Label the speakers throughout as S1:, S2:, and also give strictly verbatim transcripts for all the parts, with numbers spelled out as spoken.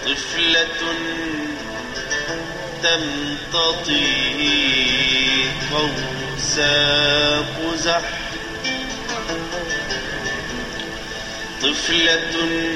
S1: طفلة تمتطي قوس قزح طفلة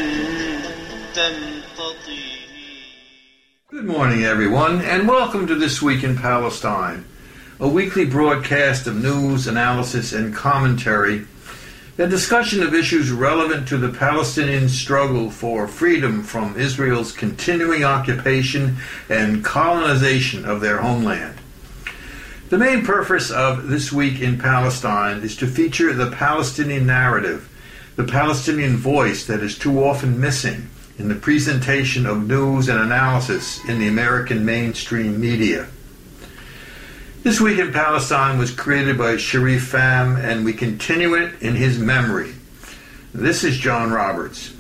S1: تمتطي.
S2: Good morning, everyone, and welcome to This Week in Palestine, a weekly broadcast of news, analysis, and commentary, a discussion of issues relevant to the Palestinian struggle for freedom from Israel's continuing occupation and colonization of their homeland. The main purpose of This Week in Palestine is to feature the Palestinian narrative, the Palestinian voice that is too often missing in the presentation of news and analysis in the American mainstream media. This Week in Palestine was created by Sharif Pham, and we continue it in his memory. This is John Roberts.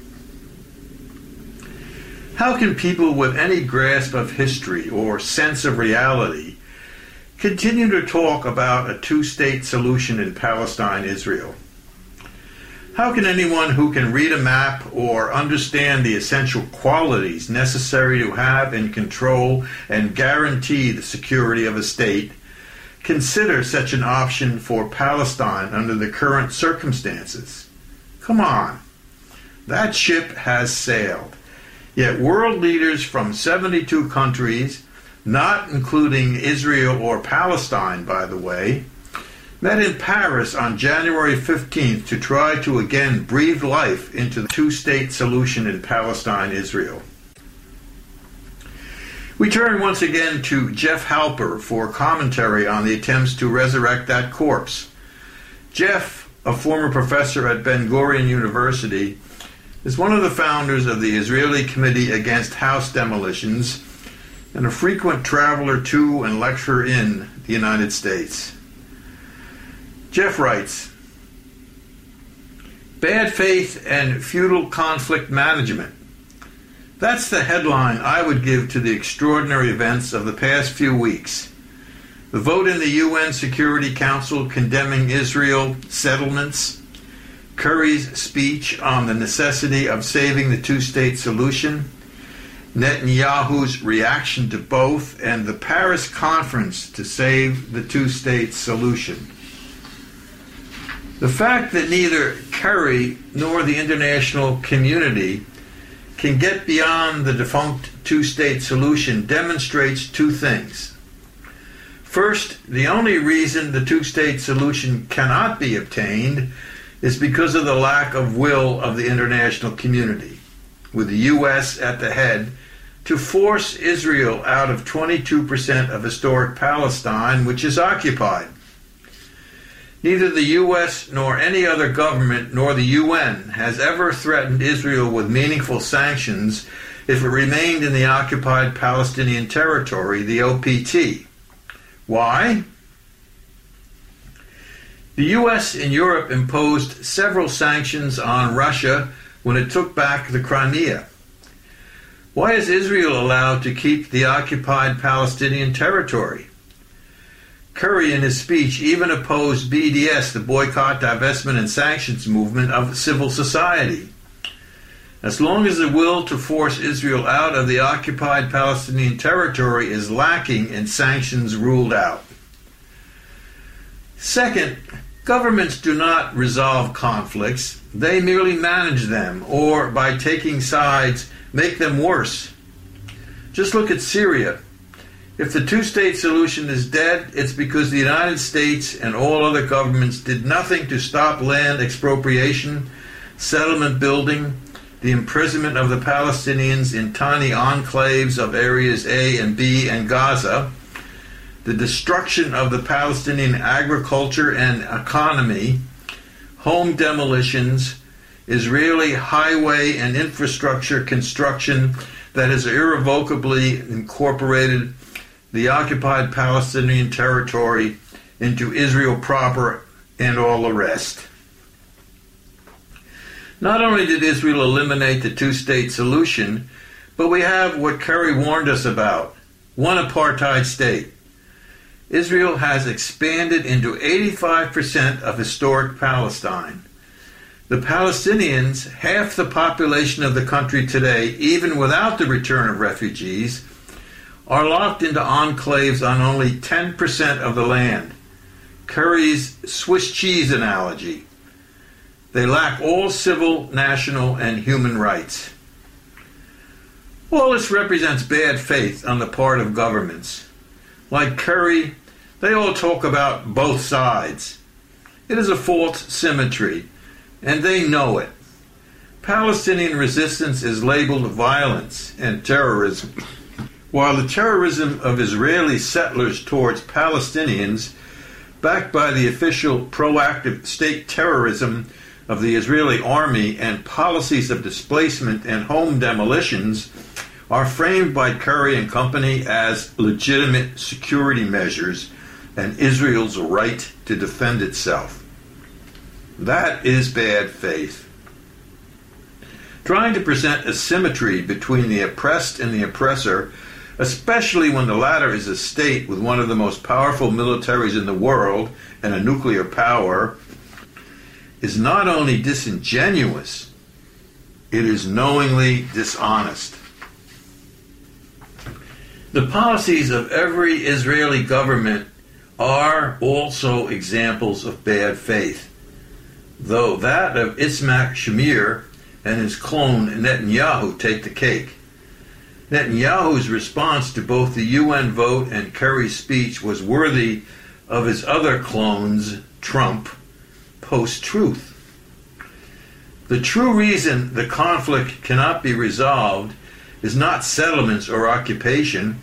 S2: How can people with any grasp of history or sense of reality continue to talk about a two-state solution in Palestine-Israel? How can anyone who can read a map or understand the essential qualities necessary to have and control and guarantee the security of a state consider such an option for Palestine under the current circumstances? Come on. That ship has sailed. Yet world leaders from seventy-two countries, not including Israel or Palestine, by the way, met in Paris on January fifteenth to try to again breathe life into the two-state solution in Palestine-Israel. We turn once again to Jeff Halper for commentary on the attempts to resurrect that corpse. Jeff, a former professor at Ben-Gurion University, is one of the founders of the Israeli Committee Against House Demolitions and a frequent traveler to and lecturer in the United States. Jeff writes, "Bad faith and futile conflict management. That's the headline I would give to the extraordinary events of the past few weeks. The vote in the U N Security Council condemning Israel settlements, Kerry's speech on the necessity of saving the two-state solution, Netanyahu's reaction to both, and the Paris conference to save the two-state solution. The fact that neither Kerry nor the international community can get beyond the defunct two-state solution demonstrates two things. First, the only reason the two-state solution cannot be obtained is because of the lack of will of the international community, with the U S at the head, to force Israel out of twenty-two percent of historic Palestine, which is occupied. Neither the U S nor any other government nor the U N has ever threatened Israel with meaningful sanctions if it remained in the occupied Palestinian territory, the O P T. Why? The U S and Europe imposed several sanctions on Russia when it took back the Crimea. Why is Israel allowed to keep the occupied Palestinian territory? Kerry, in his speech, even opposed B D S, the Boycott, Divestment, and Sanctions movement of civil society. As long as the will to force Israel out of the occupied Palestinian territory is lacking and sanctions ruled out. Second, governments do not resolve conflicts. They merely manage them, or by taking sides, make them worse. Just look at Syria. If the two-state solution is dead, it's because the United States and all other governments did nothing to stop land expropriation, settlement building, the imprisonment of the Palestinians in tiny enclaves of areas A and B and Gaza, the destruction of the Palestinian agriculture and economy, home demolitions, Israeli highway and infrastructure construction that has irrevocably incorporated the occupied Palestinian territory into Israel proper, and all the rest. Not only did Israel eliminate the two-state solution, but we have what Kerry warned us about, one apartheid state. Israel has expanded into eighty-five percent of historic Palestine. The Palestinians, half the population of the country today, even without the return of refugees, are locked into enclaves on only ten percent of the land. Curry's Swiss cheese analogy. They lack all civil, national, and human rights. All this represents bad faith on the part of governments. Like Curry, they all talk about both sides. It is a false symmetry, and they know it. Palestinian resistance is labeled violence and terrorism, while the terrorism of Israeli settlers towards Palestinians, backed by the official proactive state terrorism of the Israeli army and policies of displacement and home demolitions, are framed by Curry and company as legitimate security measures and Israel's right to defend itself. That is bad faith. Trying to present a symmetry between the oppressed and the oppressor, especially when the latter is a state with one of the most powerful militaries in the world and a nuclear power, is not only disingenuous, it is knowingly dishonest. The policies of every Israeli government are also examples of bad faith, though that of Itzhak Shamir and his clone Netanyahu take the cake. Netanyahu's response to both the U N vote and Curry's speech was worthy of his other clones, Trump, post-truth. The true reason the conflict cannot be resolved is not settlements or occupation,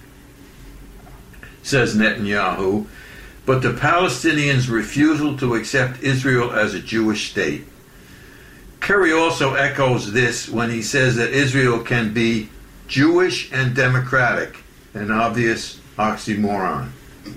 S2: says Netanyahu, but the Palestinians' refusal to accept Israel as a Jewish state. Curry also echoes this when he says that Israel can be Jewish and democratic, an obvious oxymoron.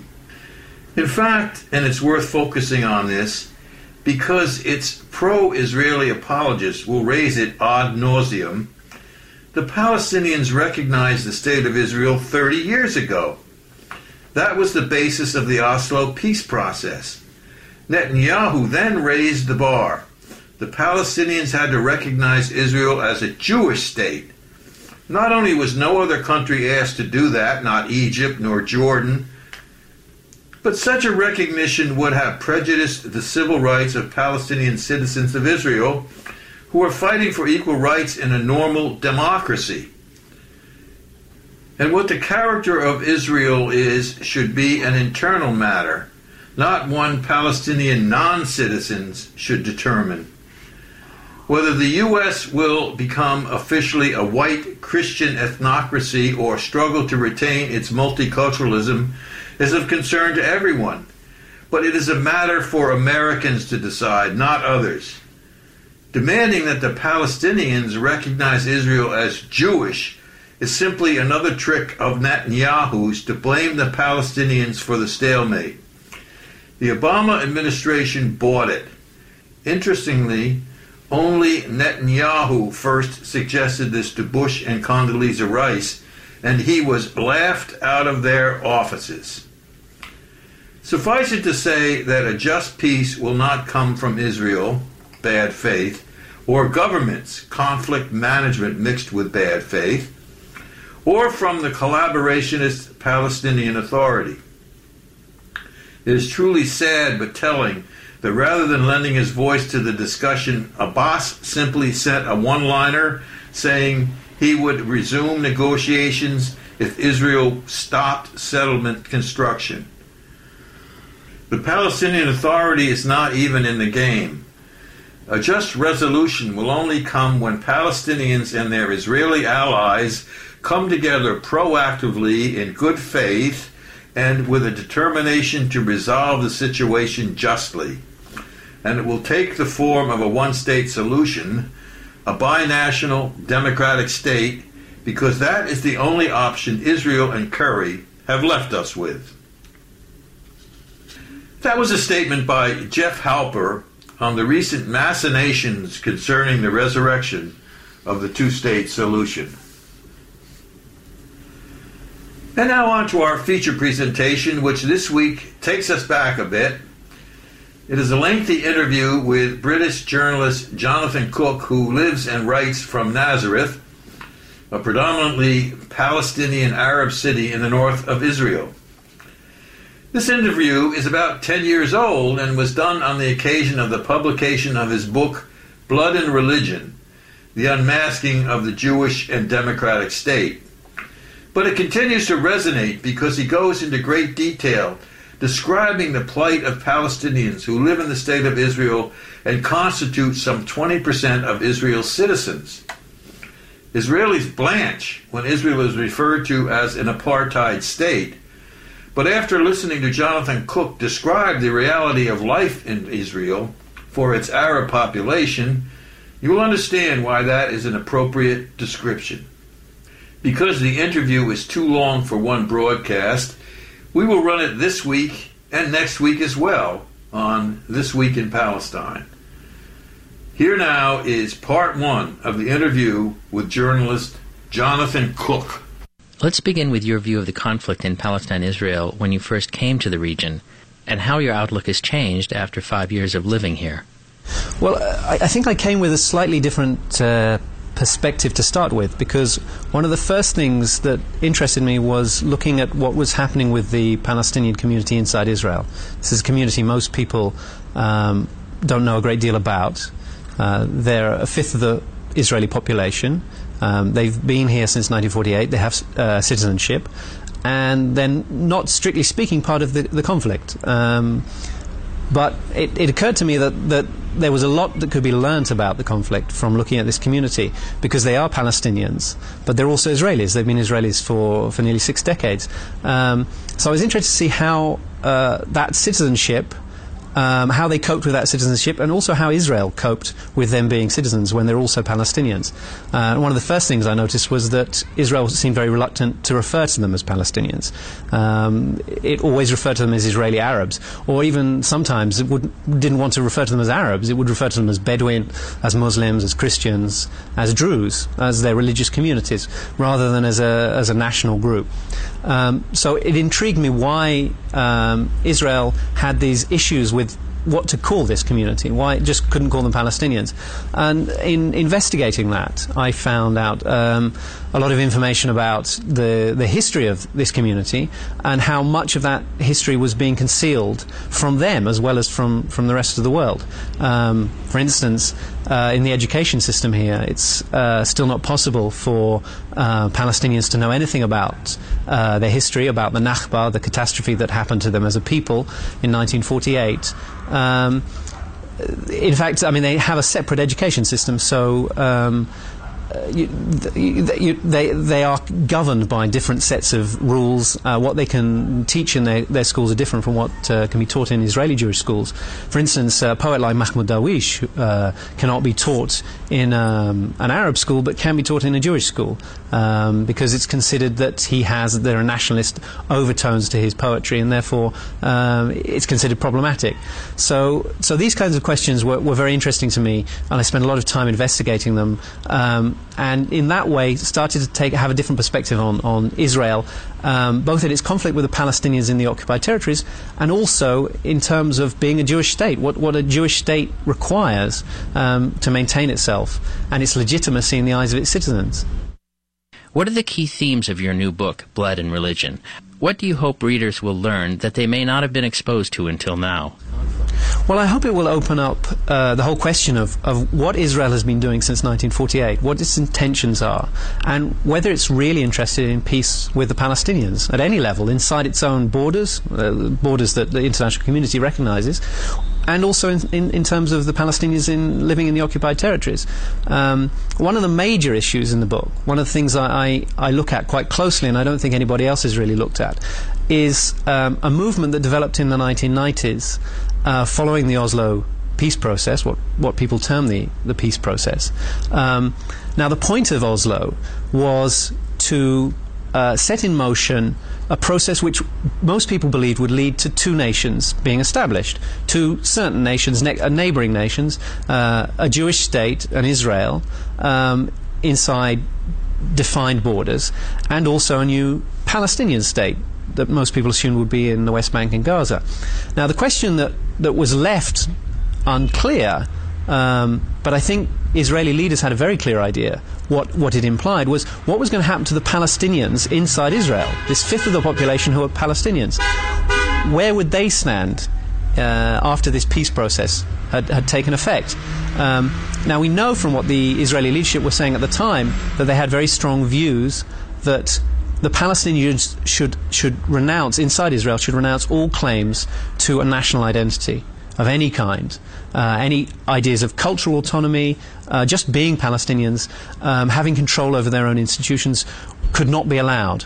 S2: In fact, and it's worth focusing on this, because its pro-Israeli apologists will raise it ad nauseum, the Palestinians recognized the State of Israel thirty years ago. That was the basis of the Oslo peace process. Netanyahu then raised the bar. The Palestinians had to recognize Israel as a Jewish state. Not only was no other country asked to do that, not Egypt nor Jordan, but such a recognition would have prejudiced the civil rights of Palestinian citizens of Israel who are fighting for equal rights in a normal democracy. And what the character of Israel is should be an internal matter, not one Palestinian non-citizens should determine. Whether the U S will become officially a white Christian ethnocracy or struggle to retain its multiculturalism is of concern to everyone, but it is a matter for Americans to decide, not others. Demanding that the Palestinians recognize Israel as Jewish is simply another trick of Netanyahu's to blame the Palestinians for the stalemate. The Obama administration bought it. Interestingly, only Netanyahu first suggested this to Bush and Condoleezza Rice, and he was laughed out of their offices. Suffice it to say that a just peace will not come from Israel, bad faith, or governments, conflict management mixed with bad faith, or from the collaborationist Palestinian Authority. It is truly sad but telling that rather than lending his voice to the discussion, Abbas simply sent a one-liner saying he would resume negotiations if Israel stopped settlement construction. The Palestinian Authority is not even in the game. A just resolution will only come when Palestinians and their Israeli allies come together proactively in good faith and with a determination to resolve the situation justly. And it will take the form of a one-state solution, a binational democratic state, because that is the only option Israel and Curry have left us with. That was a statement by Jeff Halper on the recent machinations concerning the resurrection of the two-state solution. And now on to our feature presentation, which this week takes us back a bit. It is a lengthy interview with British journalist Jonathan Cook, who lives and writes from Nazareth, a predominantly Palestinian Arab city in the north of Israel. This interview is about ten years old and was done on the occasion of the publication of his book, Blood and Religion, The Unmasking of the Jewish and Democratic State. But it continues to resonate because he goes into great detail describing the plight of Palestinians who live in the state of Israel and constitute some twenty percent of Israel's citizens. Israelis blanch when Israel is referred to as an apartheid state, but after listening to Jonathan Cook describe the reality of life in Israel for its Arab population, you will understand why that is an appropriate description. Because the interview is too long for one broadcast, we will run it this week and next week as well on This Week in Palestine. Here now is part one of the interview with journalist Jonathan Cook.
S3: Let's begin with your view of the conflict in Palestine-Israel when you first came to the region, and how your outlook has changed after five years of living here.
S4: Well, I, I think I came with a slightly different uh, perspective to start with, because one of the first things that interested me was looking at what was happening with the Palestinian community inside Israel. This is a community most people um, don't know a great deal about. Uh, they're a fifth of the Israeli population. Um, they've been here since nineteen forty-eight. They have uh, citizenship, and they're not strictly speaking part of the, the conflict. Um, but it, it occurred to me that, that there was a lot that could be learnt about the conflict from looking at this community, because they are Palestinians, but they're also Israelis. They've been Israelis for, for nearly six decades. Um, so I was interested to see how uh, that citizenship, Um, how they coped with that citizenship, and also how Israel coped with them being citizens when they're also Palestinians. Uh, one of the first things I noticed was that Israel seemed very reluctant to refer to them as Palestinians. Um, it always referred to them as Israeli Arabs, or even sometimes it would, didn't want to refer to them as Arabs. It would refer to them as Bedouin, as Muslims, as Christians, as Druze, as their religious communities, rather than as a, as a national group. Um, so it intrigued me why um, Israel had these issues with what to call this community, why it just couldn't call them Palestinians. And in investigating that, I found out um, a lot of information about the, the history of this community and how much of that history was being concealed from them as well as from, from the rest of the world. Um, for instance, uh, in the education system here, it's uh, still not possible for uh, Palestinians to know anything about uh, their history, about the Nakba, the catastrophe that happened to them as a people in nineteen forty-eight. Um, in fact, I mean, they have a separate education system, so um, you, you, they they are governed by different sets of rules. Uh, what they can teach in their, their schools are different from what uh, can be taught in Israeli Jewish schools. For instance, a poet like Mahmoud Darwish uh, cannot be taught in um, an Arab school, but can be taught in a Jewish school, um, because it's considered that he has there are nationalist overtones to his poetry, and therefore um, it's considered problematic. So, so these kinds of questions were, were very interesting to me, and I spent a lot of time investigating them. Um, and in that way started to take have a different perspective on, on Israel, um, both in its conflict with the Palestinians in the occupied territories, and also in terms of being a Jewish state, what, what a Jewish state requires um, to maintain itself and its legitimacy in the eyes of its citizens.
S3: What are the key themes of your new book, Blood and Religion? What do you hope readers will learn that they may not have been exposed to until now?
S4: Well, I hope it will open up uh, the whole question of, of what Israel has been doing since nineteen forty-eight, what its intentions are, and whether it's really interested in peace with the Palestinians at any level, inside its own borders, uh, borders that the international community recognizes, and also in, in, in terms of the Palestinians in living in the occupied territories. Um, one of the major issues in the book, one of the things I, I, I look at quite closely, and I don't think anybody else has really looked at, is um, a movement that developed in the nineteen nineties uh, following the Oslo peace process, what, what people term the, the peace process. Um, now, the point of Oslo was to uh, set in motion a process which most people believed would lead to two nations being established, two certain nations, ne- uh, neighboring nations, uh, a Jewish state and Israel, um, inside defined borders, and also a new Palestinian state that most people assumed would be in the West Bank and Gaza. Now, the question that that was left unclear, um, but I think Israeli leaders had a very clear idea. What, what it implied was what was going to happen to the Palestinians inside Israel, this fifth of the population who are Palestinians. Where would they stand uh, after this peace process had, had taken effect? Um, now, we know from what the Israeli leadership was saying at the time that they had very strong views that the Palestinians should, should renounce, inside Israel, should renounce all claims to a national identity of any kind, uh, any ideas of cultural autonomy, uh, just being Palestinians, um, having control over their own institutions could not be allowed.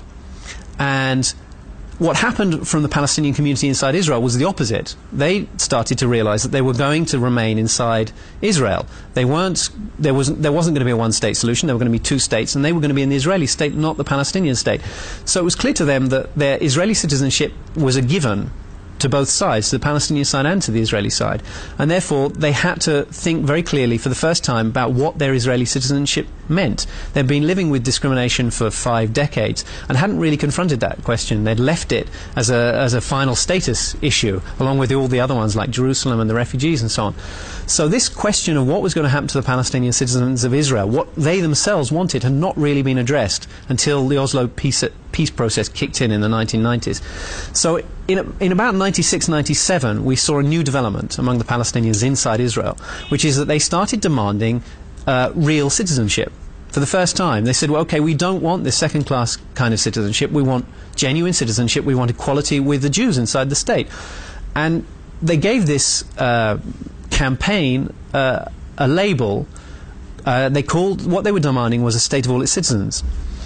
S4: And what happened from the Palestinian community inside Israel was the opposite. They started to realize that they were going to remain inside Israel. They weren't, there wasn't, there wasn't going to be a one-state solution. There were going to be two states, and they were going to be in the Israeli state, not the Palestinian state. So it was clear to them that their Israeli citizenship was a given to both sides, to the Palestinian side and to the Israeli side. And therefore, they had to think very clearly for the first time about what their Israeli citizenship meant. They'd been living with discrimination for five decades and hadn't really confronted that question. They'd left it as a, as a final status issue, along with all the other ones like Jerusalem and the refugees and so on. So this question of what was going to happen to the Palestinian citizens of Israel, what they themselves wanted, had not really been addressed until the Oslo peace, peace process kicked in in the nineteen nineties. So in, in about ninety-six ninety-seven, we saw a new development among the Palestinians inside Israel, which is that they started demanding uh, real citizenship. For the first time, they said, well, okay, we don't want this second-class kind of citizenship. We want genuine citizenship. We want equality with the Jews inside the state. And they gave this uh, campaign uh, a label. Uh, they called, what they were demanding was a state of all its citizens.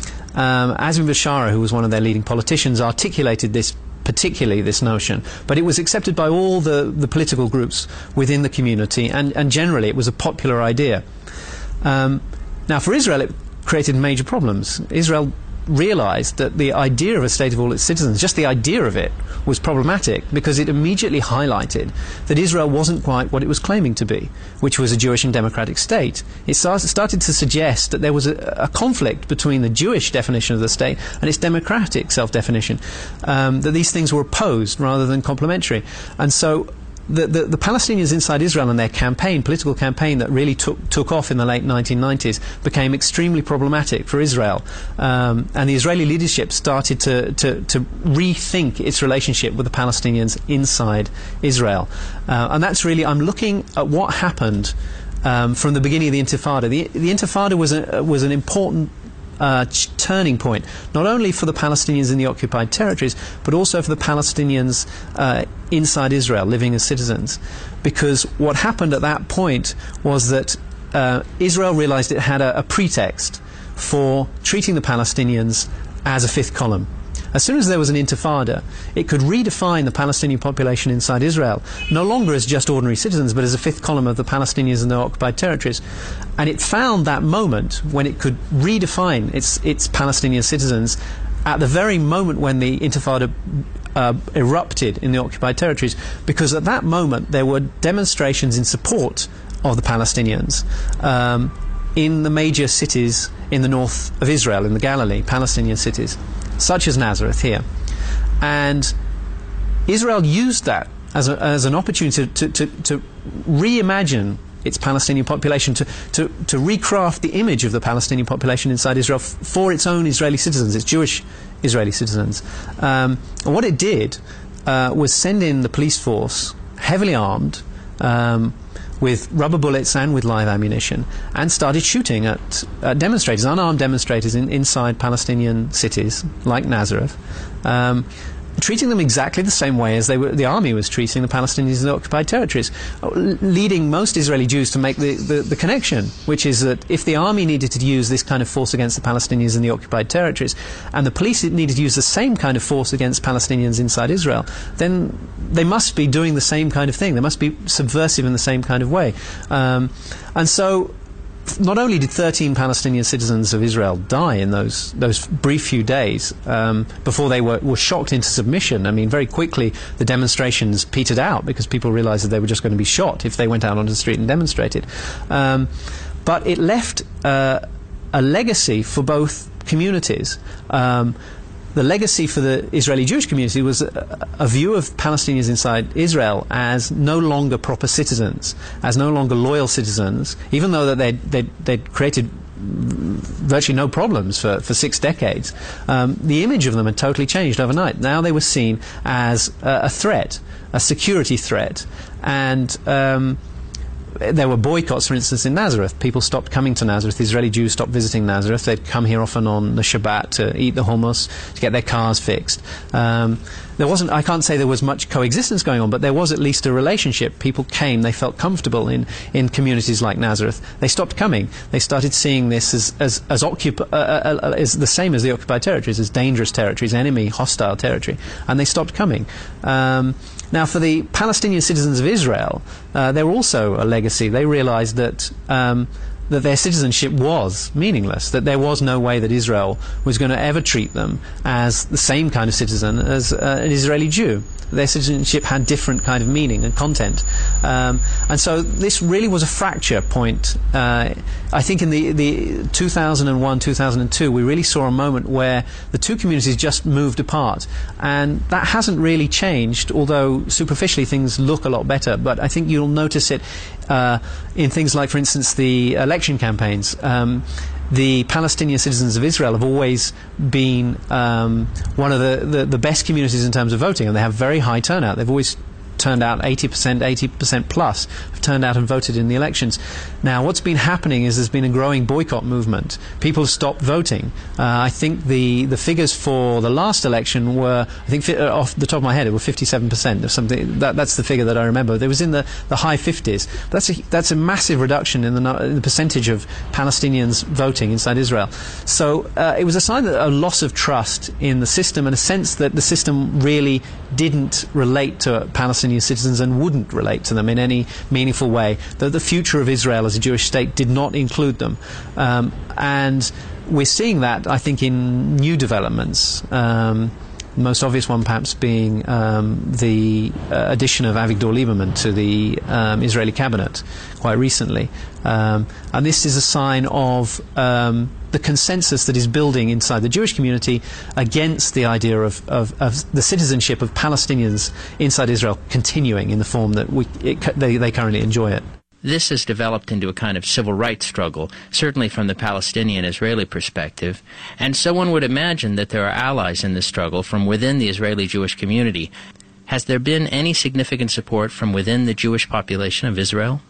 S4: Um, Azmi Bashara, who was one of their leading politicians, articulated this particularly this notion, but it was accepted by all the, the political groups within the community, and, and generally it was a popular idea. Um, now, for Israel, it created major problems. Israel realized that the idea of a state of all its citizens, just the idea of it, was problematic because it immediately highlighted that Israel wasn't quite what it was claiming to be, which was a Jewish and democratic state. It started to suggest that there was a, a conflict between the Jewish definition of the state and its democratic self-definition, um, that these things were opposed rather than complementary. And so The, the, the Palestinians inside Israel and their campaign, political campaign that really took, took off in the late nineteen nineties, became extremely problematic for Israel. Um, and the Israeli leadership started to, to, to rethink its relationship with the Palestinians inside Israel. Uh, and that's really, I'm looking at what happened um, from the beginning of the Intifada. The, the Intifada was, a, was an important Uh, ch- turning point, not only for the Palestinians in the occupied territories, but also for the Palestinians uh, inside Israel, living as citizens. Because what happened at that point was that uh, Israel realized it had a, a pretext for treating the Palestinians as a fifth column. As soon as there was an intifada, it could redefine the Palestinian population inside Israel, no longer as just ordinary citizens, but as a fifth column of the Palestinians in the occupied territories. And it found that moment when it could redefine its, its Palestinian citizens at the very moment when the intifada uh, erupted in the occupied territories, because at that moment there were demonstrations in support of the Palestinians um, in the major cities in the north of Israel, in the Galilee, Palestinian cities, such as Nazareth here. And Israel used that as, a, as an opportunity to, to, to reimagine its Palestinian population, to, to, to recraft the image of the Palestinian population inside Israel f- for its own Israeli citizens, its Jewish Israeli citizens. Um, and what it did uh, was send in the police force, heavily armed, um, with rubber bullets and with live ammunition, and started shooting at uh, demonstrators, unarmed demonstrators in, inside Palestinian cities like Nazareth, um, treating them exactly the same way as they were, the army was treating the Palestinians in the occupied territories, leading most Israeli Jews to make the, the, the connection, which is that if the army needed to use this kind of force against the Palestinians in the occupied territories, and the police needed to use the same kind of force against Palestinians inside Israel, then they must be doing the same kind of thing. They must be subversive in the same kind of way. Um, and so not only did thirteen Palestinian citizens of Israel die in those those brief few days um, before they were, were shocked into submission. I mean, very quickly the demonstrations petered out because people realized that they were just going to be shot if they went out onto the street and demonstrated. Um, but it left uh, a legacy for both communities. Um, the legacy for the Israeli Jewish community was a, a view of Palestinians inside Israel as no longer proper citizens, as no longer loyal citizens, even though that they'd, they'd, they'd created virtually no problems for, for six decades. Um, the image of them had totally changed overnight. Now they were seen as a, a threat, a security threat, and um, there were boycotts, for instance, in Nazareth. People stopped coming to Nazareth. Israeli Jews stopped visiting Nazareth. They'd come here often on the Shabbat to eat the hummus, to get their cars fixed. Um, there wasn't, I can't say there was much coexistence going on, but there was at least a relationship. People came, they felt comfortable in, in communities like Nazareth. They stopped coming. They started seeing this as, as, as, occup- uh, uh, uh, as the same as the occupied territories, as dangerous territories, enemy, hostile territory, and they stopped coming. Um, Now, for the Palestinian citizens of Israel, uh, there were also a legacy. They realized that um, that their citizenship was meaningless, that there was no way that Israel was going to ever treat them as the same kind of citizen as uh, an Israeli Jew. Their citizenship had different kind of meaning and content. Um, and so this really was a fracture point. Uh, I think in the, the two thousand one, two thousand two, we really saw a moment where the two communities just moved apart. And that hasn't really changed, although superficially things look a lot better. But I think you'll notice it uh, in things like, for instance, the election campaigns. Um, The Palestinian citizens of Israel have always been um, one of the, the, the best communities in terms of voting, and they have very high turnout. They've always turned out eighty percent, eighty percent plus have turned out and voted in the elections. Now, what's been happening is there's been a growing boycott movement. People have stopped voting. Uh, I think the, the figures for the last election were, I think fi- uh, off the top of my head, it was fifty-seven percent or something. That, that's the figure that I remember. It was in the, the high fifties. That's a, that's a massive reduction in the, no- in the percentage of Palestinians voting inside Israel. So uh, it was a sign that a loss of trust in the system, and a sense that the system really didn't relate to Palestinian citizens and wouldn't relate to them in any meaningful way, that the future of Israel as a Jewish state did not include them. Um, and we're seeing that, I think, in new developments. Um, the most obvious one perhaps being um, the uh, addition of Avigdor Lieberman to the um, Israeli cabinet quite recently. Um, and this is a sign of um, the consensus that is building inside the Jewish community against the idea of, of, of the citizenship of Palestinians inside Israel continuing in the form that we, it, they, they currently enjoy it.
S3: This has developed into a kind of civil rights struggle, certainly from the Palestinian-Israeli perspective, and so one would imagine that there are allies in this struggle from within the Israeli Jewish community. Has there been any significant support from within the Jewish population of Israel?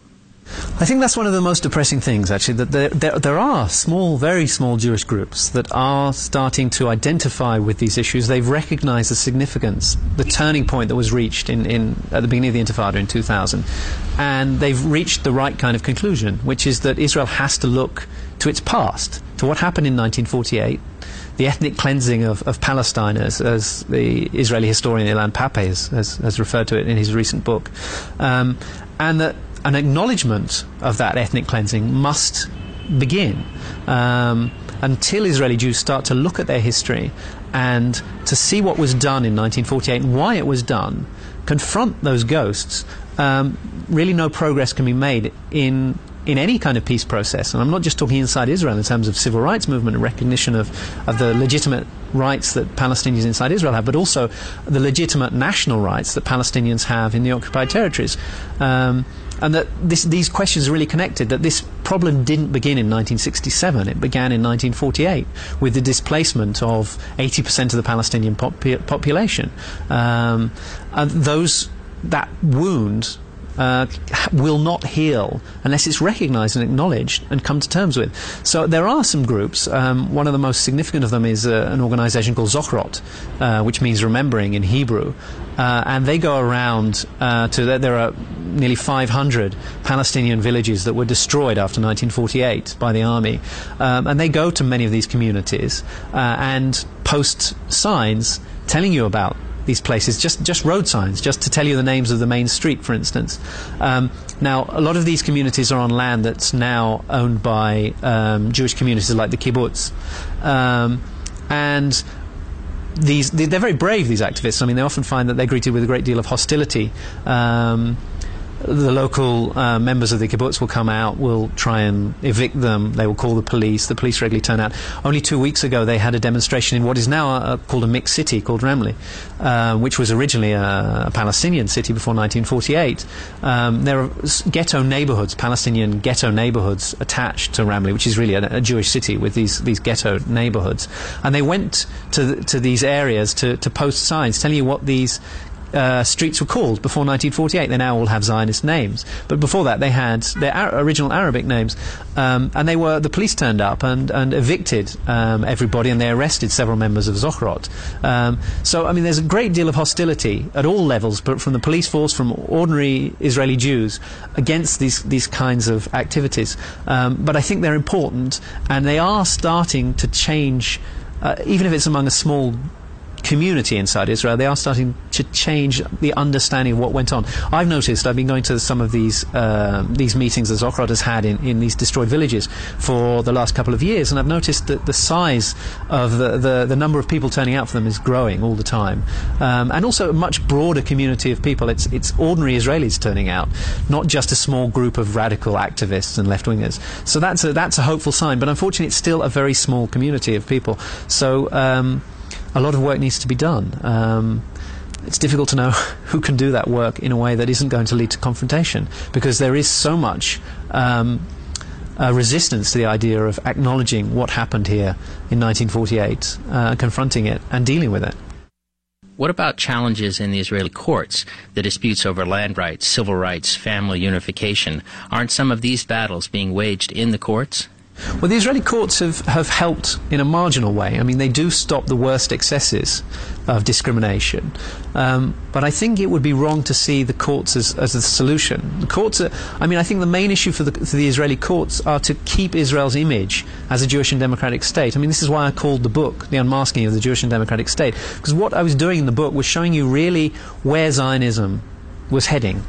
S4: I think that's one of the most depressing things, actually, that there, there, there are small, very small Jewish groups that are starting to identify with these issues. They've recognized the significance, the turning point that was reached in, in, at the beginning of the Intifada in two thousand. And they've reached the right kind of conclusion, which is that Israel has to look to its past, to what happened in nineteen forty-eight, the ethnic cleansing of, of Palestine, as, as the Israeli historian Ilan Pappé has, has, has referred to it in his recent book. Um, and that an acknowledgement of that ethnic cleansing must begin um, until Israeli Jews start to look at their history and to see what was done in nineteen forty-eight and why it was done, confront those ghosts. Um, really no progress can be made in in any kind of peace process. And I'm not just talking inside Israel in terms of civil rights movement and recognition of, of the legitimate rights that Palestinians inside Israel have, but also the legitimate national rights that Palestinians have in the occupied territories. Um, and that this, these questions are really connected, that this problem didn't begin in nineteen sixty-seven, it began in nineteen forty-eight with the displacement of eighty percent of the Palestinian popu- population. Um, and those, that wound Uh, will not heal unless it's recognized and acknowledged and come to terms with. So there are some groups. Um, one of the most significant of them is uh, an organization called Zochrot, uh, which means remembering in Hebrew. Uh, and they go around uh, to, there are nearly five hundred Palestinian villages that were destroyed after nineteen forty-eight by the army. Um, and they go to many of these communities uh, and post signs telling you about these places, just just road signs, just to tell you the names of the main street, for instance. Um, now, a lot of these communities are on land that's now owned by um, Jewish communities like the kibbutz. Um, and these they're very brave, these activists. I mean, they often find that they're greeted with a great deal of hostility. Um, the local uh, members of the kibbutz will come out, will try and evict them. They will call the police. The police regularly turn out. Only two weeks ago, they had a demonstration in what is now a, a, called a mixed city, called Ramleh, uh, which was originally a, a Palestinian city before nineteen forty-eight. Um, there are ghetto neighborhoods, Palestinian ghetto neighborhoods attached to Ramleh, which is really a, a Jewish city with these, these ghetto neighborhoods. And they went to, to these areas to, to post signs telling you what these Uh, streets were called before nineteen forty-eight. They now all have Zionist names, but before that they had their Ar- original Arabic names, um, and they were the police turned up and, and evicted um, everybody, and they arrested several members of Zochrot. Um, so I mean, there's a great deal of hostility at all levels, but from the police force, from ordinary Israeli Jews, against these these kinds of activities. Um, but I think they're important, and they are starting to change, uh, even if it's among a small community inside Israel. They are starting to change the understanding of what went on. I've noticed, I've been going to some of these uh, these meetings that Zochrot has had in, in these destroyed villages for the last couple of years, and I've noticed that the size of the, the, the number of people turning out for them is growing all the time. Um, and also a much broader community of people. It's, it's ordinary Israelis turning out, not just a small group of radical activists and left-wingers. So that's a, that's a hopeful sign, but unfortunately it's still a very small community of people. So um, a lot of work needs to be done. Um, it's difficult to know who can do that work in a way that isn't going to lead to confrontation, because there is so much um, uh, resistance to the idea of acknowledging what happened here in nineteen forty-eight, uh, confronting it and dealing with it.
S3: What about challenges in the Israeli courts, the disputes over land rights, civil rights, family unification? Aren't some of these battles being waged in the courts?
S4: Well, the Israeli courts have, have helped in a marginal way. I mean, they do stop the worst excesses of discrimination. Um, but I think it would be wrong to see the courts as, as a solution. The courts are, I mean, I think the main issue for the, for the Israeli courts are to keep Israel's image as a Jewish and democratic state. I mean, this is why I called the book The Unmasking of the Jewish and Democratic State, because what I was doing in the book was showing you really where Zionism was heading.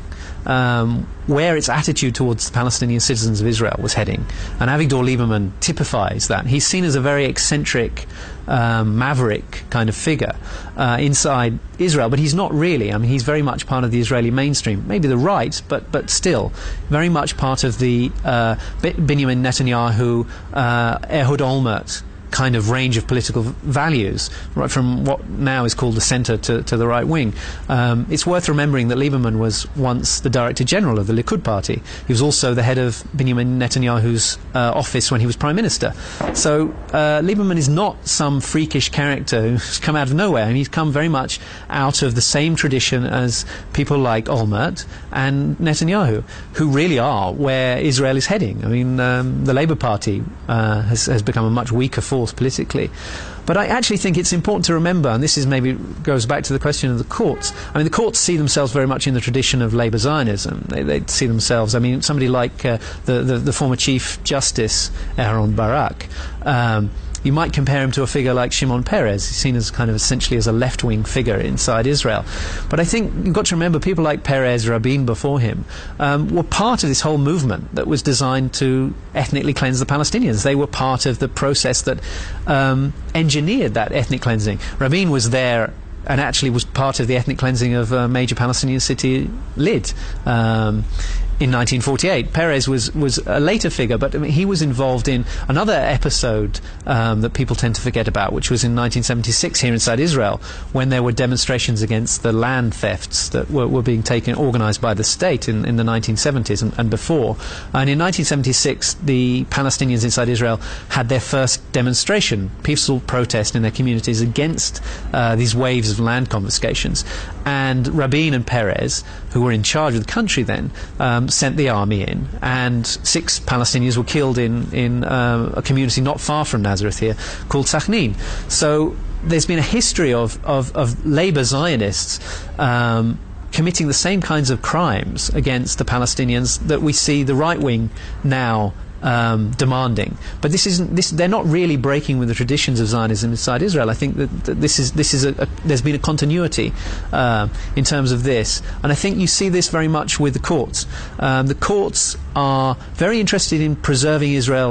S4: Um, where its attitude towards the Palestinian citizens of Israel was heading. And Avigdor Lieberman typifies that. He's seen as a very eccentric, um, maverick kind of figure uh, inside Israel, but he's not really. I mean, he's very much part of the Israeli mainstream. Maybe the right, but but still very much part of the uh, Benjamin Netanyahu, uh, Ehud Olmert kind of range of political values, right from what now is called the centre to, to the right wing. Um, it's worth remembering that Lieberman was once the Director General of the Likud party. He was also the head of Benjamin Netanyahu's uh, office when he was Prime Minister. So uh, Lieberman is not some freakish character who's come out of nowhere. I mean, he's come very much out of the same tradition as people like Olmert and Netanyahu, who really are where Israel is heading. I mean, um, the Labour Party uh, has, has become a much weaker force politically. But I actually think it's important to remember, and this is maybe goes back to the question of the courts. I mean, the courts see themselves very much in the tradition of Labour Zionism. They, they see themselves, I mean, somebody like uh, the, the, the former Chief Justice, Aaron Barak, um, you might compare him to a figure like Shimon Peres. He's seen as kind of essentially as a left-wing figure inside Israel. But I think you've got to remember people like Peres, Rabin before him, um, were part of this whole movement that was designed to ethnically cleanse the Palestinians. They were part of the process that um, engineered that ethnic cleansing. Rabin was there and actually was part of the ethnic cleansing of a major Palestinian city, Lid, um, in nineteen forty-eight. Peres was, was a later figure, but I mean, he was involved in another episode um, that people tend to forget about, which was in nineteen seventy-six here inside Israel, when there were demonstrations against the land thefts that were, were being taken, organised by the state in, in the nineteen seventies and, and before. And in nineteen seventy-six, the Palestinians inside Israel had their first demonstration, peaceful protest in their communities against uh, these waves of land confiscations. And Rabin and Peres, who were in charge of the country then, um, sent the army in, and six Palestinians were killed in, in uh, a community not far from Nazareth here called Sachnin. So there's been a history of, of, of Labour Zionists um, committing the same kinds of crimes against the Palestinians that we see the right wing now Um, demanding. But this isn't. This they're not really breaking with the traditions of Zionism inside Israel. I think that, that this is this is a, a there's been a continuity uh, in terms of this, and I think you see this very much with the courts. Um, the courts are very interested in preserving Israel's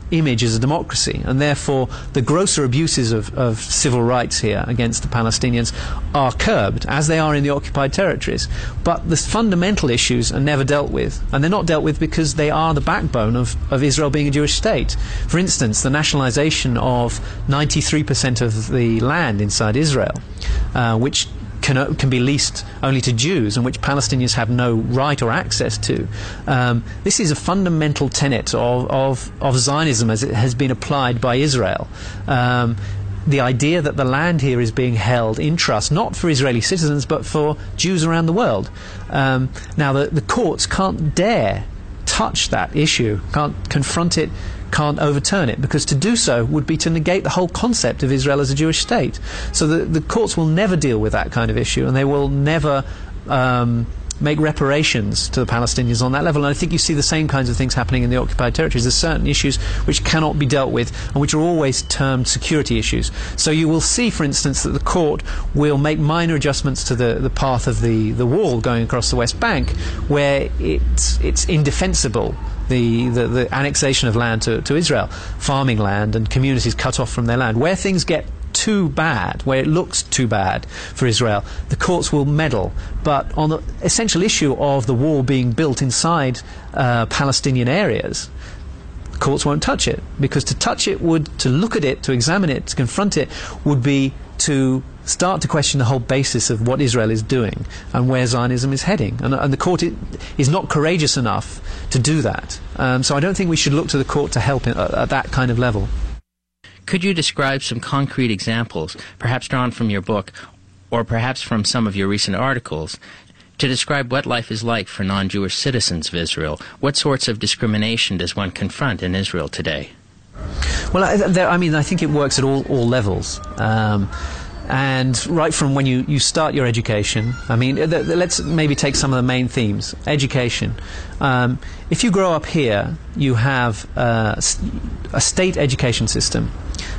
S4: image as a democracy, and therefore the grosser abuses of, of civil rights here against the Palestinians are curbed, as they are in the occupied territories. But the fundamental issues are never dealt with, and they're not dealt with because they are the backbone of, of Israel being a Jewish state. For instance, the nationalization of ninety-three percent of the land inside Israel, uh, which Can, can be leased only to Jews and which Palestinians have no right or access to. Um, this is a fundamental tenet of, of, of Zionism as it has been applied by Israel. Um, the idea that the land here is being held in trust, not for Israeli citizens, but for Jews around the world. Um, now, the, the courts can't dare touch that issue, can't confront it, can't overturn it, because to do so would be to negate the whole concept of Israel as a Jewish state. So the, the courts will never deal with that kind of issue, and they will never um, make reparations to the Palestinians on that level. And I think you see the same kinds of things happening in the occupied territories. There's certain issues which cannot be dealt with and which are always termed security issues. So you will see, for instance, that the court will make minor adjustments to the, the path of the, the wall going across the West Bank, where it's, it's indefensible. The, the, the annexation of land to, to Israel, farming land and communities cut off from their land. Where things get too bad, where it looks too bad for Israel, the courts will meddle. But on the essential issue of the wall being built inside uh, Palestinian areas, the courts won't touch it, because to touch it would, to look at it, to examine it, to confront it, would be to start to question the whole basis of what Israel is doing and where Zionism is heading. And, and the court is not courageous enough to do that. Um, so I don't think we should look to the court to help in, uh, at that kind of level.
S3: Could you describe some concrete examples, perhaps drawn from your book, or perhaps from some of your recent articles, to describe what life is like for non-Jewish citizens of Israel? What sorts of discrimination does one confront in Israel today?
S4: Well, I, there, I mean, I think it works at all, all levels. Um, And right from when you, you start your education, I mean, th- th- let's maybe take some of the main themes. Education. Um, if you grow up here, you have uh, a state education system,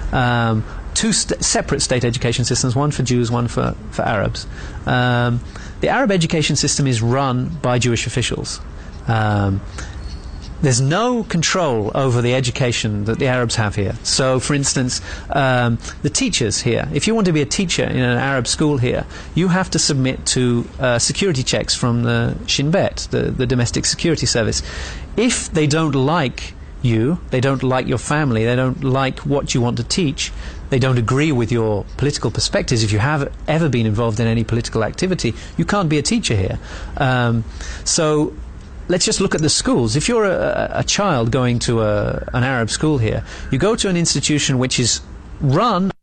S4: um, two st- separate state education systems, one for Jews, one for, for Arabs. Um, the Arab education system is run by Jewish officials. Um, There's no control over the education that the Arabs have here. So, for instance, um, the teachers here, if you want to be a teacher in an Arab school here, you have to submit to uh, security checks from the Shin Bet, the, the domestic security service. If they don't like you, they don't like your family, they don't like what you want to teach, they don't agree with your political perspectives, if you have ever been involved in any political activity, you can't be a teacher here. Um, so... Let's just look at the schools. If you're a, a child going to a, an Arab school here, you go to an institution which is run,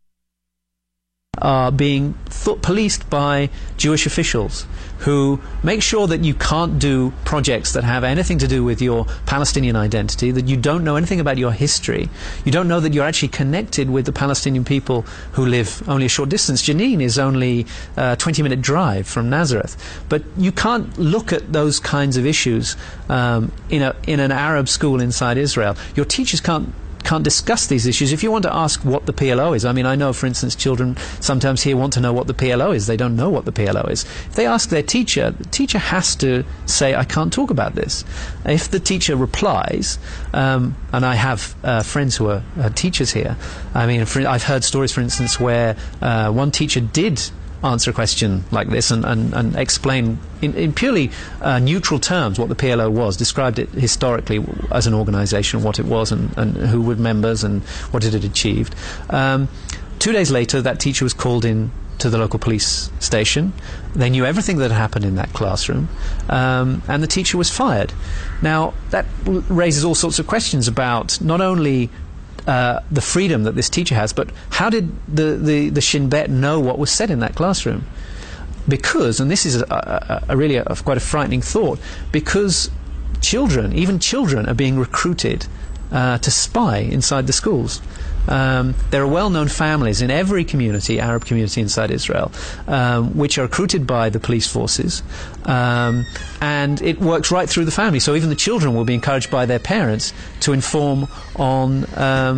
S4: uh, being th- policed by Jewish officials who make sure that you can't do projects that have anything to do with your Palestinian identity, that you don't know anything about your history, you don't know that you're actually connected with the Palestinian people who live only a short distance. Jenin is only a twenty-minute drive from Nazareth. But you can't look at those kinds of issues um, in, a, in an Arab school inside Israel. Your teachers can't can't discuss these issues. If you want to ask what the P L O is, I mean, I know, for instance, children sometimes here want to know what the P L O is. They don't know what the P L O is. If they ask their teacher, the teacher has to say, I can't talk about this. If the teacher replies, um, and I have uh, friends who are uh, teachers here, I mean, for, I've heard stories, for instance, where uh, one teacher did answer a question like this and, and, and explain in, in purely uh, neutral terms what the P L O was, described it historically as an organisation, what it was and, and who were members and what it had achieved. Um, two days later, that teacher was called in to the local police station. They knew everything that had happened in that classroom, um, and the teacher was fired. Now, that r- raises all sorts of questions about not only Uh, the freedom that this teacher has, but how did the, the, the Shin Bet know what was said in that classroom? Because, and this is a, a, a really a, a quite a frightening thought, because children, even children, are being recruited uh, to spy inside the schools. Um, there are well-known families in every community, Arab community inside Israel, um, which are recruited by the police forces, um, and it works right through the family. So even the children will be encouraged by their parents to inform on um,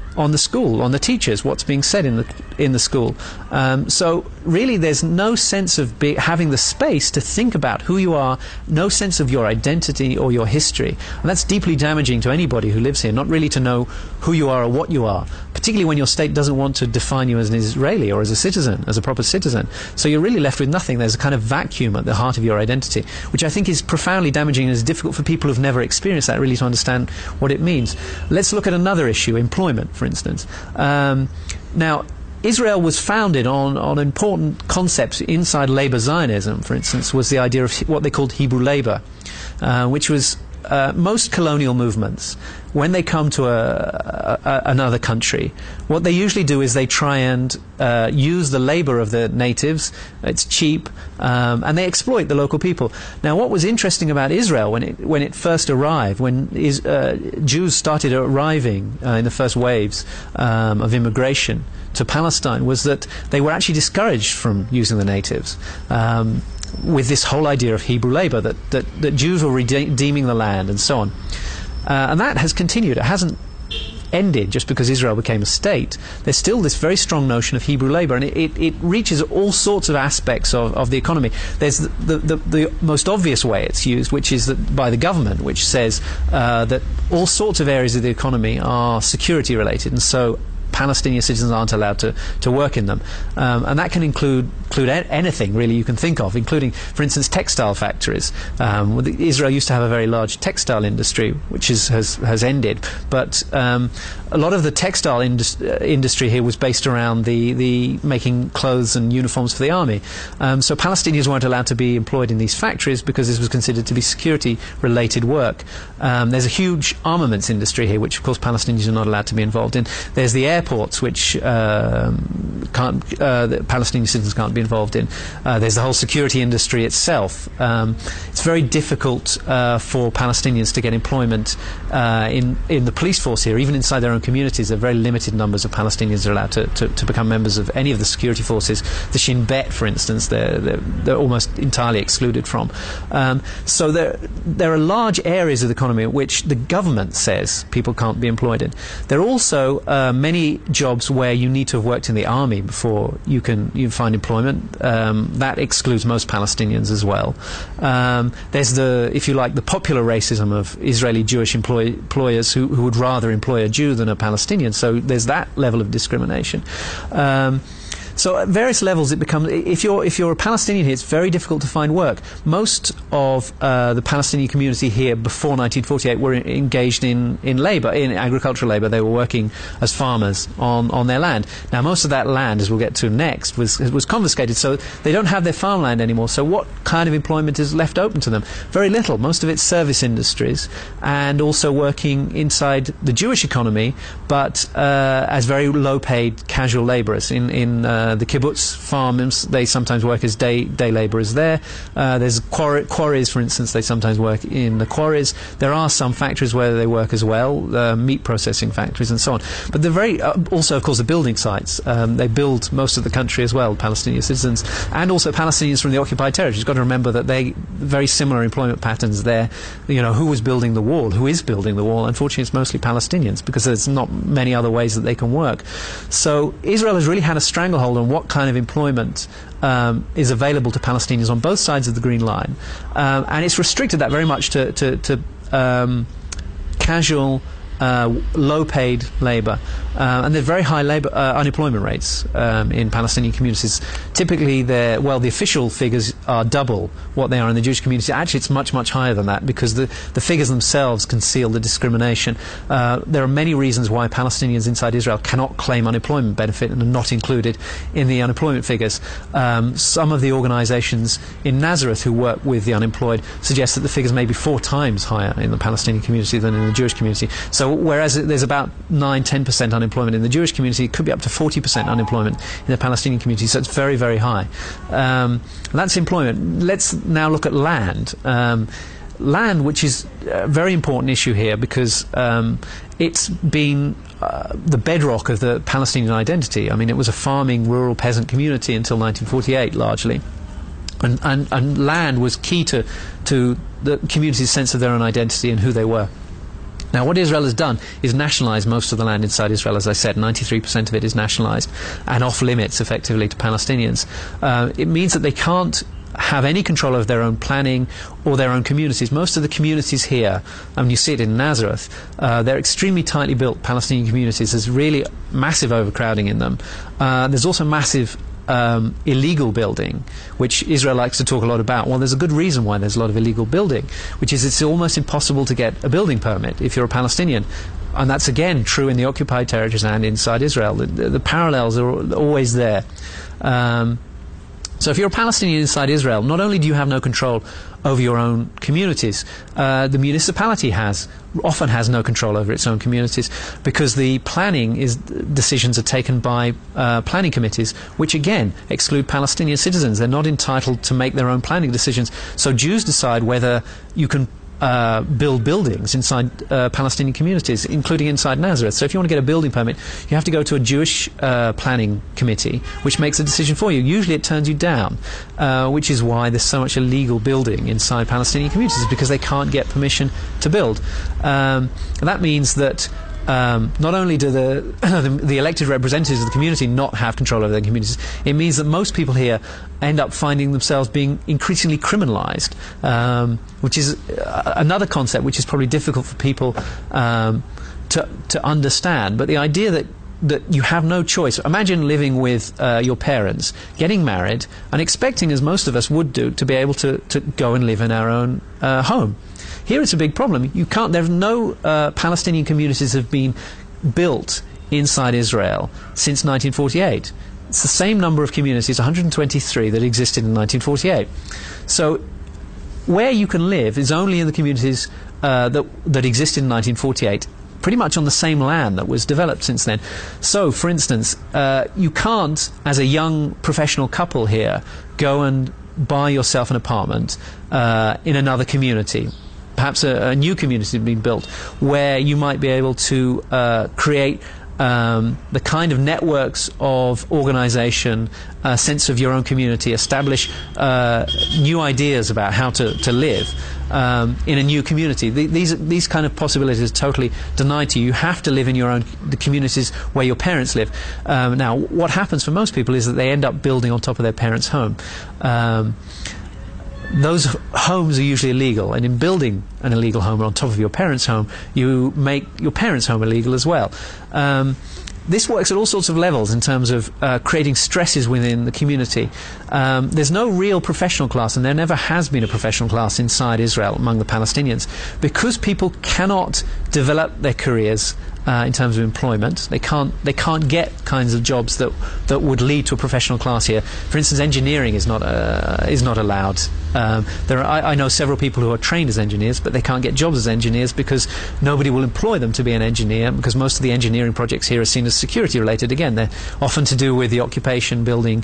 S4: on the school, on the teachers, what's being said in the in the school. Um, so really, there's no sense of be, having the space to think about who you are, no sense of your identity or your history, and that's deeply damaging to anybody who lives here. Not really to know who you are or what you are, particularly when your state doesn't want to define you as an Israeli or as a citizen, as a proper citizen. So you're really left with nothing. There's a kind of vacuum at the heart of your identity, which I think is profoundly damaging and is difficult for people who've never experienced that really to understand what it means. Let's look at another issue, employment, for instance. Um, now, Israel was founded on, on important concepts inside labor Zionism, for instance, was the idea of what they called Hebrew labor, uh, which was uh, most colonial movements, when they come to a, a, another country, what they usually do is they try and uh, use the labor of the natives. It's cheap, um, and they exploit the local people. Now, what was interesting about Israel when it when it first arrived, when is, uh, Jews started arriving uh, in the first waves um, of immigration to Palestine, was that they were actually discouraged from using the natives. Um, with this whole idea of Hebrew labor, that, that, that Jews were redeeming the land and so on. Uh, and that has continued. It hasn't ended just because Israel became a state. There's still this very strong notion of Hebrew labor, and it, it, it reaches all sorts of aspects of, of the economy. There's the, the, the, the most obvious way it's used, which is that by the government, which says uh, that all sorts of areas of the economy are security related, and so Palestinian citizens aren't allowed to, to work in them. Um, and that can include, include a- anything, really, you can think of, including, for instance, textile factories. Um, Israel used to have a very large textile industry, which is, has, has ended. But um, a lot of the textile indus- uh, industry here was based around the, the making clothes and uniforms for the army. Um, so Palestinians weren't allowed to be employed in these factories because this was considered to be security-related work. Um, there's a huge armaments industry here, which, of course, Palestinians are not allowed to be involved in. There's the air Airports, which um, can't, uh, the Palestinian citizens can't be involved in. Uh, there's the whole security industry itself. Um, it's very difficult uh, for Palestinians to get employment uh, in in the police force here, even inside their own communities. There are very limited numbers of Palestinians are allowed to, to, to become members of any of the security forces. The Shin Bet, for instance, they're they're, they're almost entirely excluded from. Um, so there there are large areas of the economy in which the government says people can't be employed in. There are also uh, many jobs where you need to have worked in the army before you can you find employment. Um, that excludes most Palestinians as well. Um, there's the, if you like, the popular racism of Israeli Jewish employ- employers who, who would rather employ a Jew than a Palestinian. So there's that level of discrimination. Um, So at various levels, it becomes, if you're if you're a Palestinian here, it's very difficult to find work. Most of uh, the Palestinian community here before nineteen forty-eight were engaged in, in labour, in agricultural labour. They were working as farmers on, on their land. Now, most of that land, as we'll get to next, was was confiscated, so they don't have their farmland anymore. So what kind of employment is left open to them? Very little. Most of it's service industries, and also working inside the Jewish economy, but uh, as very low-paid casual labourers in in. Uh, Uh, the kibbutz farmers, they sometimes work as day day labourers there. Uh, there's quarry, quarries, for instance, they sometimes work in the quarries. There are some factories where they work as well, uh, meat processing factories and so on. But they're very, uh, also, of course, the building sites. Um, they build most of the country as well, Palestinian citizens, and also Palestinians from the occupied territories. You've got to remember that they very similar employment patterns there. You know, who was building the wall? Who is building the wall? Unfortunately, it's mostly Palestinians, because there's not many other ways that they can work. So Israel has really had a stranglehold on what kind of employment um, is available to Palestinians on both sides of the Green Line, um, and it's restricted that very much to, to, to um, casual, uh, low-paid labour, uh, and there are very high labor, uh, unemployment rates um, in Palestinian communities. Typically, they're, well, the official figures are double what they are in the Jewish community. Actually, it's much, much higher than that, because the, the figures themselves conceal the discrimination. Uh, there are many reasons why Palestinians inside Israel cannot claim unemployment benefit and are not included in the unemployment figures. Um, some of the organisations in Nazareth who work with the unemployed suggest that the figures may be four times higher in the Palestinian community than in the Jewish community. So whereas there's about nine to ten percent unemployment in the Jewish community, it could be up to forty percent unemployment in the Palestinian community, so it's very, very high. Um, that's employment. Let's now look at land. Um, land, which is a very important issue here, because um, it's been uh, the bedrock of the Palestinian identity. I mean, it was a farming, rural, peasant community until nineteen forty-eight, largely. And, and, and land was key to, to the community's sense of their own identity and who they were. Now, what Israel has done is nationalize most of the land inside Israel. As I said, ninety-three percent of it is nationalized and off limits, effectively, to Palestinians. Uh, it means that they can't have any control over their own planning or their own communities. Most of the communities here, I mean, you see it in Nazareth, uh, they're extremely tightly built Palestinian communities. There's really massive overcrowding in them. Uh, there's also massive Um, illegal building, which Israel likes to talk a lot about. Well, there's a good reason why there's a lot of illegal building, which is it's almost impossible to get a building permit if you're a Palestinian. And that's, again, true in the occupied territories and inside Israel. The, the, the parallels are always there. Um, so if you're a Palestinian inside Israel, not only do you have no control over your own communities, uh, the municipality has often has no control over its own communities, because the planning is decisions are taken by uh, planning committees, which again exclude Palestinian citizens. They're not entitled to make their own planning decisions. So Jews decide whether you can Uh, build buildings inside uh, Palestinian communities, including inside Nazareth. So if you want to get a building permit, you have to go to a Jewish uh, planning committee, which makes a decision for you. Usually it turns you down, uh, which is why there's so much illegal building inside Palestinian communities, because they can't get permission to build. Um, and that means that Um, not only do the, the the elected representatives of the community not have control over their communities, it means that most people here end up finding themselves being increasingly criminalized, um, which is uh, another concept which is probably difficult for people um, to to understand. But the idea that that you have no choice. Imagine living with uh, your parents, getting married, and expecting, as most of us would do, to be able to, to go and live in our own uh, home. Here it's a big problem. You can't. There's no uh, Palestinian communities have been built inside Israel since nineteen forty-eight. It's the same number of communities, one hundred twenty-three, that existed in nineteen forty-eight. So where you can live is only in the communities uh, that that existed in nineteen forty-eight, pretty much on the same land that was developed since then. So, for instance, uh, you can't, as a young professional couple here, go and buy yourself an apartment uh, in another community. Perhaps a, a new community has been built where you might be able to uh, create um, the kind of networks of organization, a sense of your own community, establish uh, new ideas about how to, to live um, in a new community. The, these these kind of possibilities are totally denied to you. You have to live in your own the communities where your parents live. Um, now, what happens for most people is that they end up building on top of their parents' home. Um, Those homes are usually illegal, and in building an illegal home on top of your parents' home, you make your parents' home illegal as well. Um, this works at all sorts of levels in terms of uh, creating stresses within the community. Um, there's no real professional class, and there never has been a professional class inside Israel among the Palestinians, because people cannot develop their careers Uh, in terms of employment. They can't they can't get kinds of jobs that that would lead to a professional class here. For instance, engineering is not uh, is not allowed. Um, there are, I, I know several people who are trained as engineers, but they can't get jobs as engineers because nobody will employ them to be an engineer, because most of the engineering projects here are seen as security related. Again, they're often to do with the occupation, building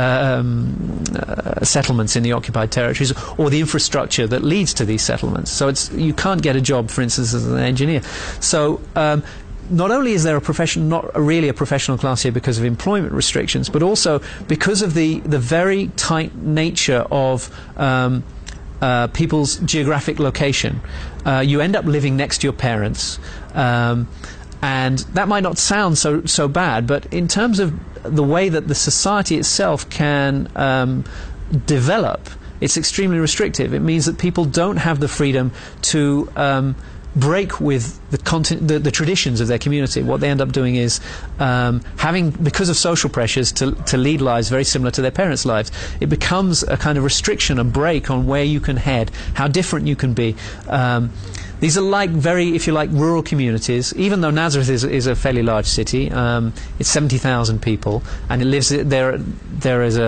S4: um, uh, settlements in the occupied territories, or the infrastructure that leads to these settlements. So it's you can't get a job, for instance, as an engineer. So um, not only is there a profession, not a really a professional class here because of employment restrictions, but also because of the, the very tight nature of um, uh, people's geographic location. Uh, you end up living next to your parents, um, and that might not sound so so bad, but in terms of the way that the society itself can um, develop, it's extremely restrictive. It means that people don't have the freedom to um, break with the, content, the, the traditions of their community. What they end up doing is um, having, because of social pressures, to, to lead lives very similar to their parents' lives. It becomes a kind of restriction, a break on where you can head, how different you can be. Um, these are like very, if you like, rural communities. Even though Nazareth is, is a fairly large city, um, it's seventy thousand people, and it lives there. There is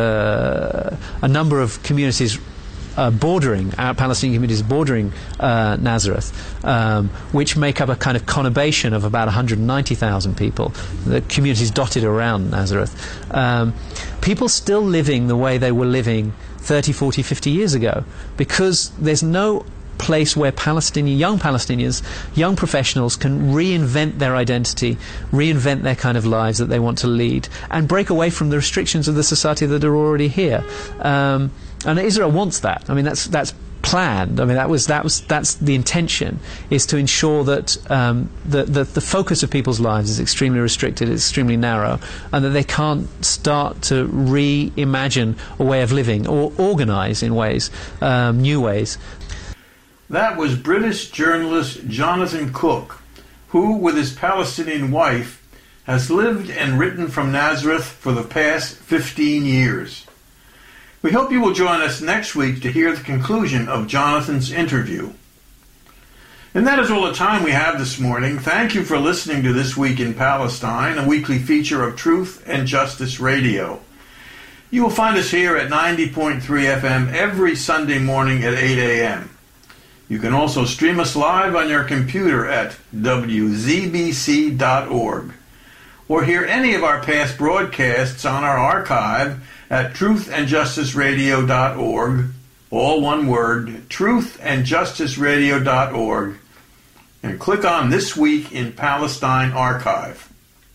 S4: a, a number of communities Uh, bordering, our Palestinian communities bordering uh, Nazareth, um, which make up a kind of conurbation of about one hundred ninety thousand people, the communities dotted around Nazareth. Um, people still living the way they were living thirty, forty, fifty years ago, because there's no place where Palestinian, young Palestinians, young professionals can reinvent their identity, reinvent their kind of lives that they want to lead, and break away from the restrictions of the society that are already here. Um, And Israel wants that. I mean, that's that's planned. I mean, that was that was that's the intention, is to ensure that um, the, the the focus of people's lives is extremely restricted, it's extremely narrow, and that they can't start to reimagine a way of living or organise in ways, um, new ways.
S2: That was British journalist Jonathan Cook, who, with his Palestinian wife, has lived and written from Nazareth for the past fifteen years. We hope you will join us next week to hear the conclusion of Jonathan's interview. And that is all the time we have this morning. Thank you for listening to This Week in Palestine, a weekly feature of Truth and Justice Radio. You will find us here at ninety point three F M every Sunday morning at eight a.m. You can also stream us live on your computer at W Z B C dot org, or hear any of our past broadcasts on our archive at truth and justice radio dot org, all one word, truth and justice radio dot org, and click on This Week in Palestine Archive.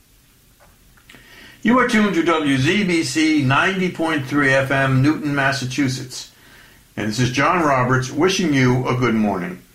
S2: You are tuned to W Z B C ninety point three F M, Newton, Massachusetts. And this is John Roberts wishing you a good morning.